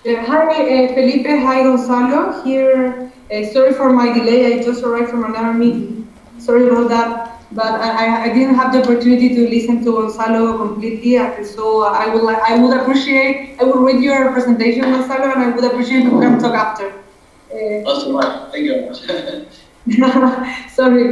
Hi, Felipe. Hi, Gonzalo. Here. Sorry for my delay. I just arrived from another meeting. Sorry about that. But I didn't have the opportunity to listen to Gonzalo completely. So I would appreciate. I will read your presentation, Gonzalo, and I would appreciate if we can talk after. That's all right. Thank you very much. Sorry.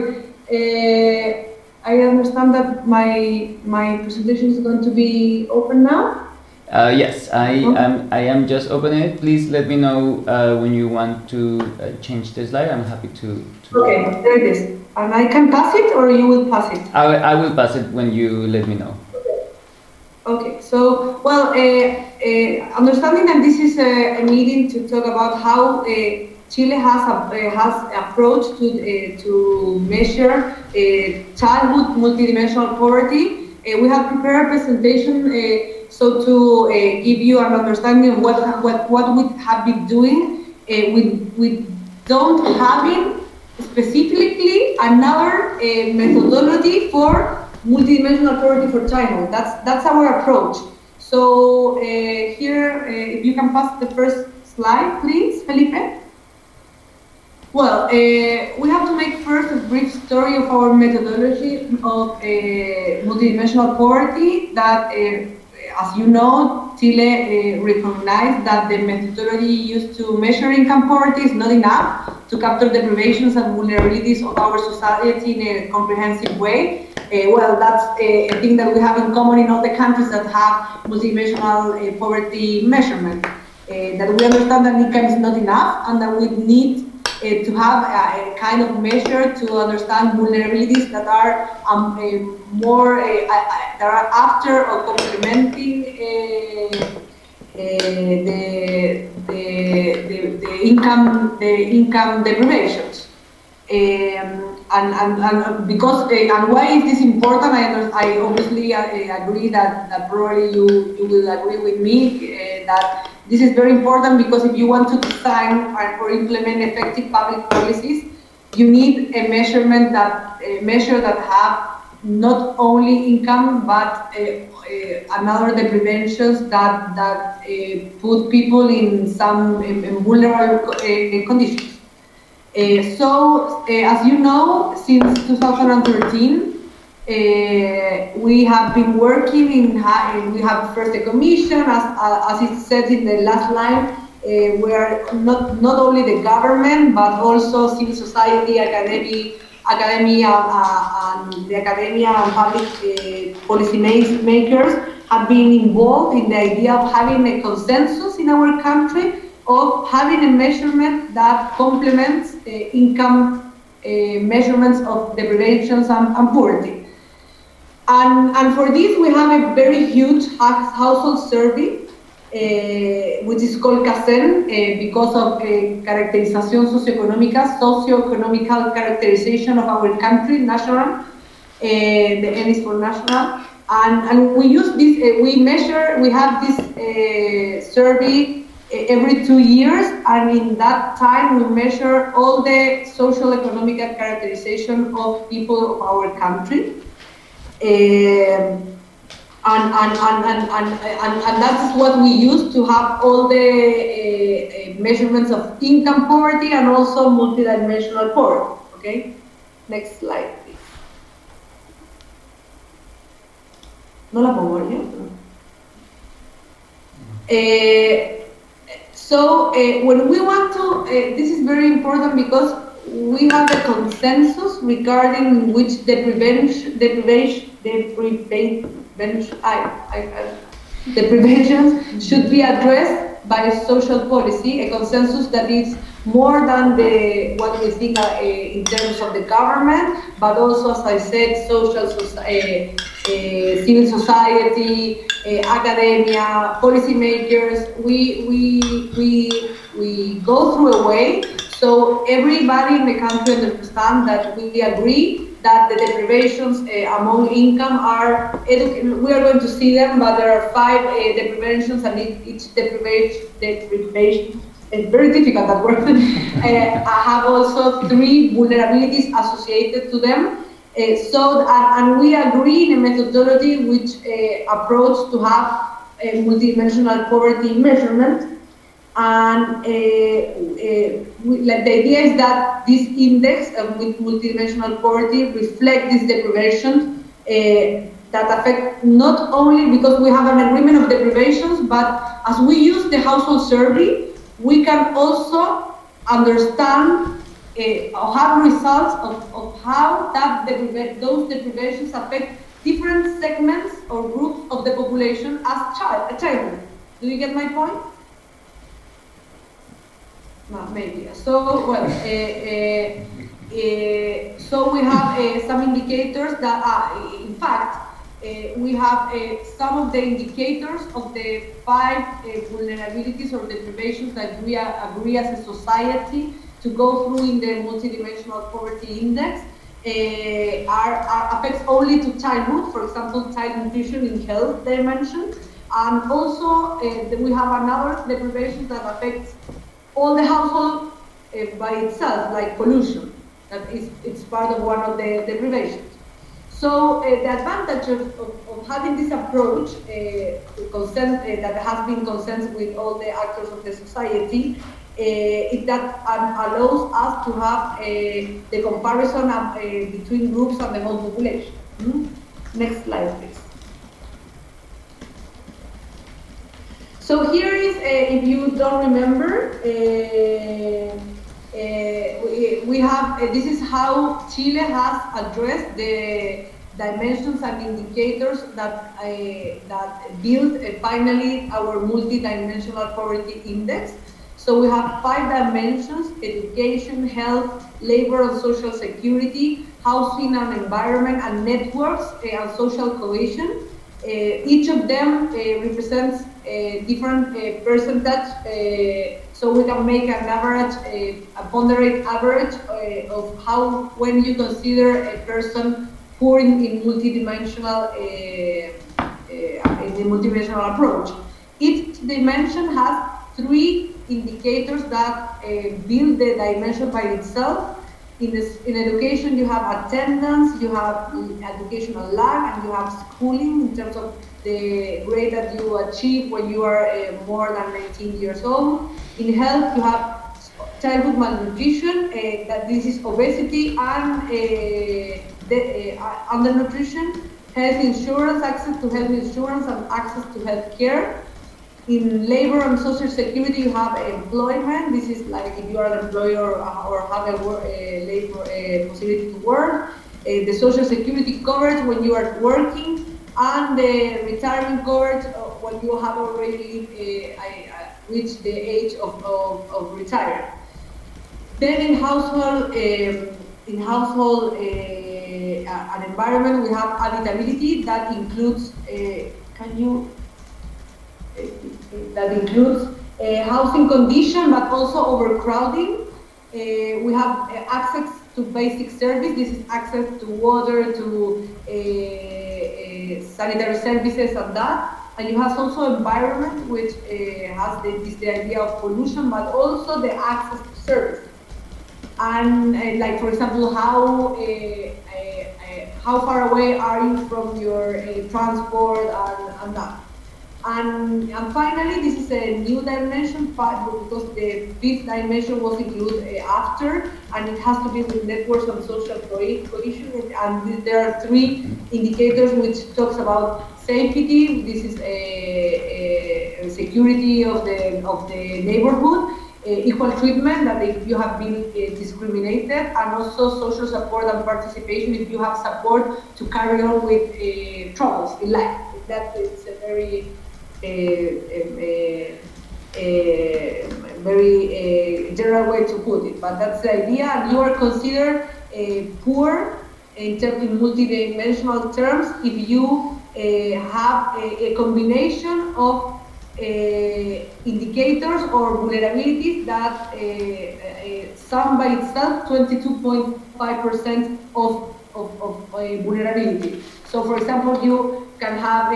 I understand that my presentation is going to be open now. Yes, I am just opening it. Please let me know when you want to change the slide. I'm happy to. Okay, there it is. And I can pass it, or you will pass it? I will pass it when you let me know. Okay, so, well, understanding that this is a meeting to talk about how Chile has approached to measure childhood multidimensional poverty. We have prepared a presentation so to give you an understanding of what we have been doing. We don't having specifically another methodology for multidimensional poverty for childhood. That's our approach. So here, if you can pass the first slide, please, Felipe. Well, we have to make first a brief story of our methodology of multidimensional poverty that, as you know, Chile recognized that the methodology used to measure income poverty is not enough to capture the privations and vulnerabilities of our society in a comprehensive way. Well, that's a thing that we have in common in all the countries that have multidimensional poverty measurement. That we understand that income is not enough and that we need to have a kind of measure to understand vulnerabilities that are more that are after or complementing the income deprivations. And because and why is this important? I obviously agree that probably you will agree with me that this is very important, because if you want to design or implement effective public policies, you need a measurement that measure that have not only income but another deprivations that put people in some vulnerable conditions. So, as you know, since 2013, we have been working in, we have first a commission, as it said in the last line, where not only the government, but also civil society, academia, and the academia and public policy makers have been involved in the idea of having a consensus in our country of having a measurement that complements income measurements of deprivations and poverty. And for this, we have a very huge household survey, which is called CACEN, because of Caracterización Socioeconomical Characterization of our country, national, the N is for national. And we use this, we have this survey every 2 years, and in that time we measure all the social economic characterization of people of our country. And that's what we use to have all the measurements of income poverty and also multidimensional poverty. Okay, next slide, please. No la pongo yo. So when we want to, this is very important because we have a consensus regarding which the preventions should be addressed by social policy, a consensus that is more than what we think in terms of the government, but also, as I said, civil society, academia, policymakers. We go through a way so everybody in the country understands that we agree that the deprivations among income are, we are going to see them, but there are 5 deprivations, and each deprivation is very difficult, that word. I have also 3 vulnerabilities associated to them. And we agree in a methodology which approach to have a multidimensional poverty measurement. And like the idea is that this index with multidimensional poverty reflects these deprivations that affect not only because we have an agreement of deprivations, but as we use the household survey, we can also understand or have results of how those deprivations affect different segments or groups of the population as childhood. Do you get my point? No, maybe. So, well, so we have some indicators that are, in fact, we have some of the indicators of the 5 vulnerabilities or deprivations that we agree as a society to go through in the multidimensional poverty index are affects only to childhood, for example, child nutrition in health dimension, and also we have another deprivation that affects all the household by itself, like pollution. That is, it's part of one of the deprivations. So the advantage of having this approach consent, that has been consensus with all the actors of the society is that allows us to have the comparison between groups and the whole population. Next slide, please. So here is, if you don't remember, we have, this is how Chile has addressed the dimensions and indicators that build finally our multidimensional poverty index. So we have 5 dimensions: education, health, labor and social security, housing and environment, and networks and social cohesion. Each of them represents a different percentage, so we can make an average, a ponderate average of how, when you consider a person poor in multidimensional, in the multidimensional approach. Each dimension has 3 indicators that build the dimension by itself. In education, you have attendance, you have educational lag, and you have schooling in terms of the grade that you achieve when you are more than 19 years old. In health, you have childhood malnutrition, that this is obesity and undernutrition, health insurance, access to health insurance and access to health care. In labor and social security, you have employment. This is like if you are an employer or have a labor possibility to work. The social security coverage when you are working, and the retirement coverage when you have already reached the age of retire. Then in household and environment, we have habitability that includes. That includes housing condition, but also overcrowding. We have access to basic service. This is access to water, to sanitary services, and that. And you have also environment, which has the idea of pollution, but also the access to service. And like, for example, how far away are you from your transport and that. And finally, this is a new dimension, because the 5th dimension was included after, and it has to be with networks and social cohesion. And there are 3 indicators which talks about safety. This is a security of the neighborhood, equal treatment, that if you have been discriminated, and also social support and participation if you have support to carry on with troubles in life. That is a very very general way to put it, but that's the idea. And you are considered poor in multidimensional terms if you have a combination of indicators or vulnerabilities that sum by itself 22.5% of vulnerability. So, for example, you can have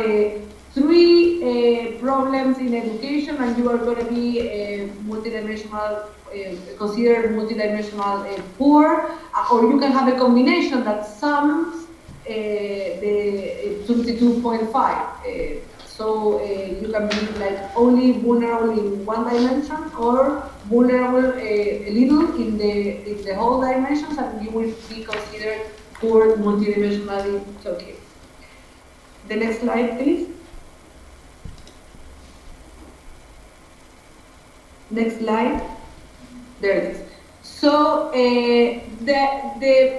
3 problems in education, and you are going to be multidimensional, considered multidimensional poor, or you can have a combination that sums the 22.5. So you can be like only vulnerable in one dimension or vulnerable a little in the whole dimensions, and you will be considered poor multidimensionally talking. The next slide, please. Next slide. There it is. So the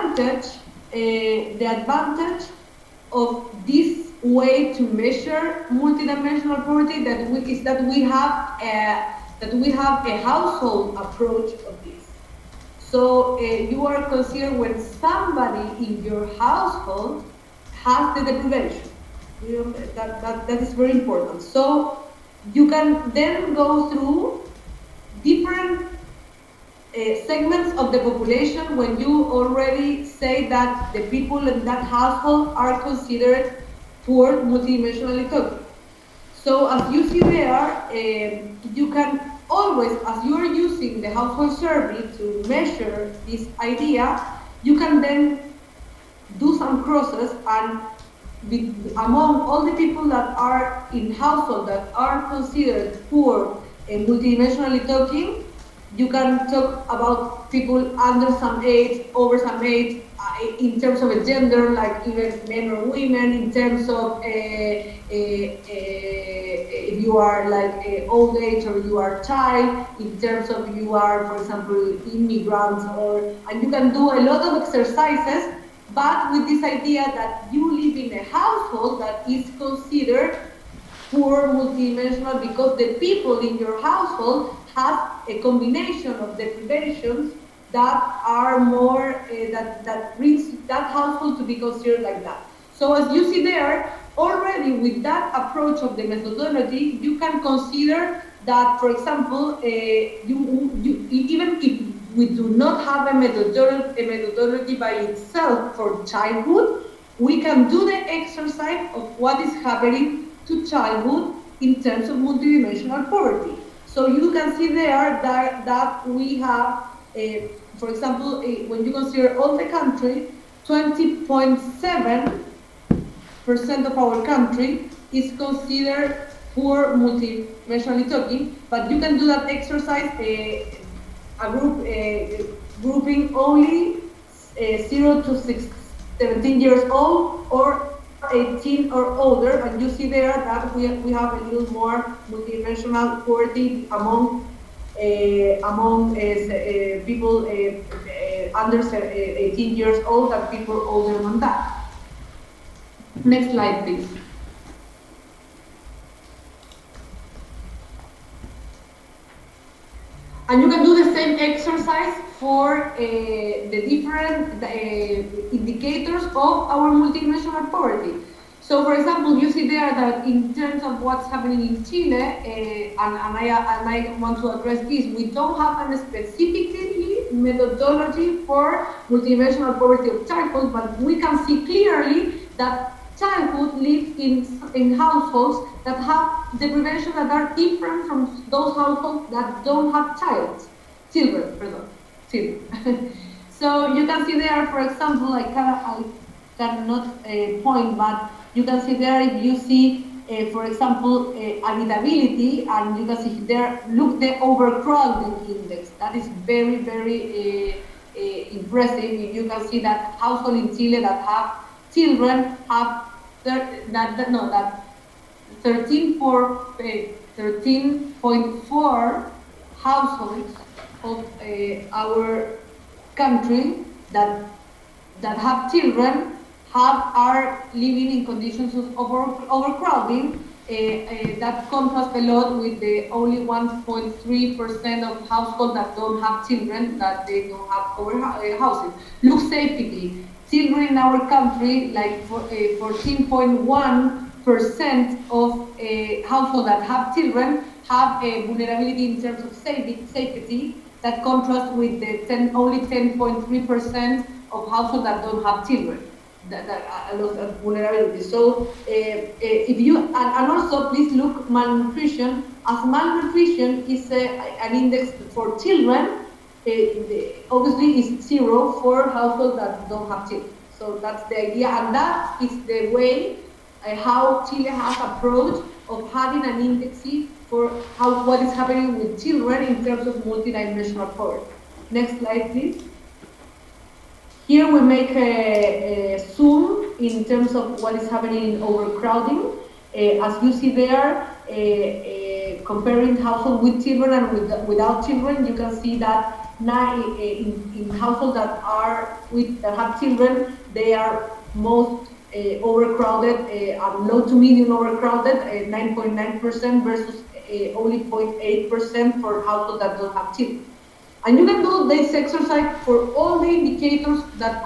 advantage of this way to measure multidimensional poverty is that we have a household approach of this. So you are considered when somebody in your household has the deprivation. That is very important. So you can then go through different segments of the population when you already say that the people in that household are considered poor multidimensionally talking. So as you see there, you can always, as you are using the household survey to measure this idea, you can then do some crosses, and among all the people that are in household that are considered poor and multidimensionally talking, you can talk about people under some age, over some age, in terms of a gender, like even men or women, in terms of if you are like old age or you are a child, in terms of you are, for example, immigrants, and you can do a lot of exercises, but with this idea that you live in a household that is considered poor multidimensional because the people in your household have a combination of deprivations that are more, that brings that household to be considered like that. So as you see there, already with that approach of the methodology, you can consider that, for example, even if we do not have a methodology by itself for childhood, we can do the exercise of what is happening to childhood in terms of multidimensional poverty. So you can see there that we have, for example, when you consider all the country, 20.7% of our country is considered poor multidimensionally talking, but you can do that exercise grouping only 0 to 17 years old or 18 or older, and you see there that we have a little more multidimensional poverty among people under 18 years old than people older than that. Next slide, please. And you can do the same exercise for the different indicators of our multidimensional poverty. So, for example, you see there that in terms of what's happening in Chile, and I want to address this, we don't have a specifically methodology for multidimensional poverty of childhood, but we can see clearly that childhood lives in households that have deprivation that are different from those households that don't have children. So you can see there, for example, I cannot point, but you can see there if you see, for example, habitability, and you can see there, look the overcrowding index. That is very, very impressive. You can see that households in Chile that have children have 13.4 households of our country that have children are living in conditions of overcrowding. That contrasts a lot with the only 1.3% of households that don't have children, that they don't have housing. Look safety. Children in our country, like 14.1% of households that have children have a vulnerability in terms of safety that contrasts with the only 10.3% of households that don't have children. That a lot of vulnerability. So if you and also please look malnutrition. As malnutrition is an index for children, obviously is 0 for households that don't have children. So that's the idea, and that is the way how Chile has approached of having an index for what is happening with children in terms of multidimensional poverty. Next slide, please. Here we make a zoom in terms of what is happening in overcrowding. As you see there, comparing households with children and without children, you can see that in households that have children, they are most overcrowded and low to medium overcrowded, 9.9% versus only 0.8% for households that don't have children. And you can do this exercise for all the indicators that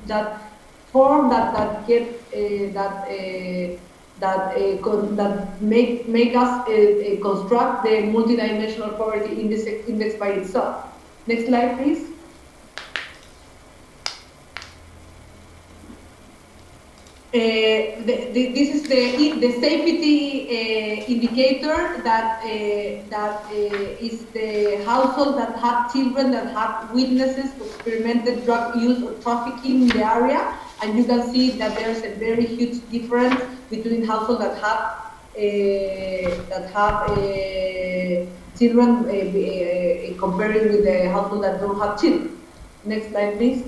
make us construct the multidimensional poverty index by itself. Next slide, please. This is the safety indicator that is the household that have children that have witnesses to experimented drug use or trafficking in the area, and you can see that there's a very huge difference between households that have children comparing with the households that don't have children. Next slide, please.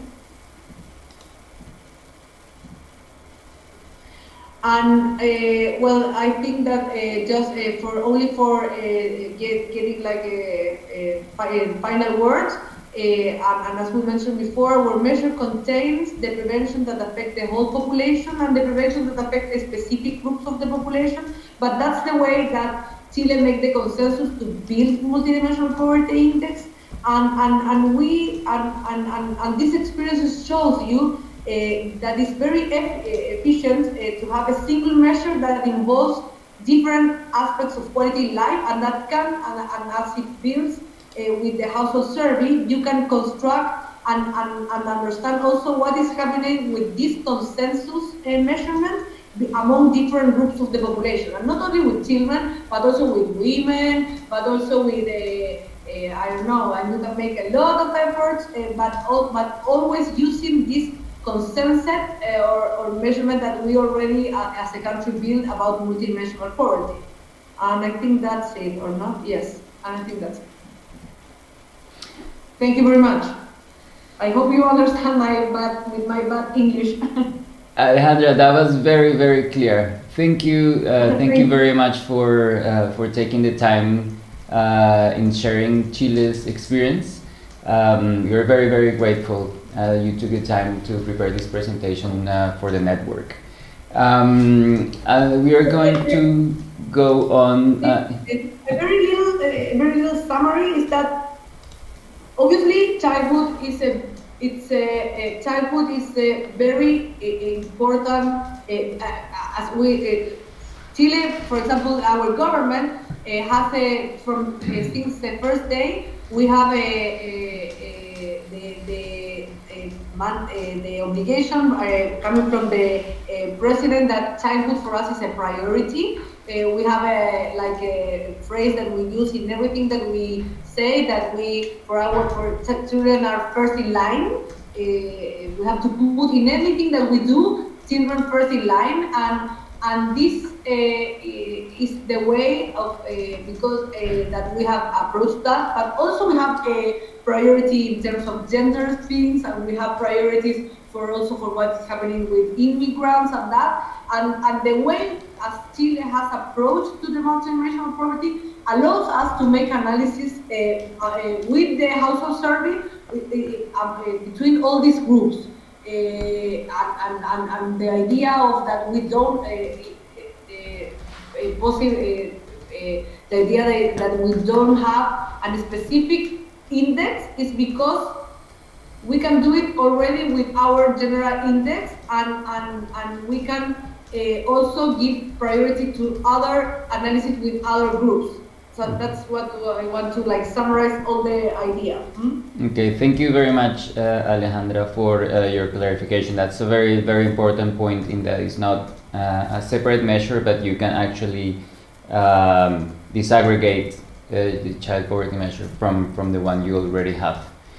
And well, I think that just for getting like final words, and as we mentioned before, our measure contains the prevention that affect the whole population and the prevention that affect specific groups of the population. But that's the way that Chile make the consensus to build multidimensional poverty index, and this experience shows you. That is very efficient to have a single measure that involves different aspects of quality life, and that can, and as it builds with the household survey, you can construct and understand also what is happening with this consensus measurement among different groups of the population, and not only with children, but also with women, but also with I don't know, and you can make a lot of efforts, but always using this consensus or measurement that we already as a country build about multidimensional poverty. And I think that's it, or not? Yes, I think that's it. Thank you very much. I hope you understand my bad English. Alejandra, that was very, very clear. Thank you. Thank you very much for taking the time in sharing Chile's experience. We're very, very grateful you took the time to prepare this presentation for the network. We are going to go on. A very little summary is that obviously childhood is a very important. As we Chile, for example, our government has since the first day we have the obligation coming from the president that childhood for us is a priority. We have a phrase that we use in everything that we say, that for children are first in line. We have to put in everything that we do children first in line, and this is the way of because that we have approached that, but also we have a priority in terms of gender things, and we have priorities for what is happening with immigrants and that, and the way as Chile has approached to the multidimensional poverty allows us to make analysis with the household survey between all these groups. And the idea of that we don't the idea that we don't have a specific index is because we can do it already with our general index, and we can also give priority to other analysis with other groups. So that's what I want to summarize all the idea. Okay, thank you very much, Alejandra, for your clarification. That's a very, very important point in that it's not a separate measure, but you can actually disaggregate the child poverty measure from the one you already have.